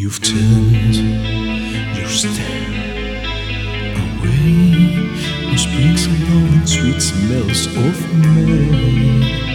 You've turned your stare away. No springs alone and sweet smells of May.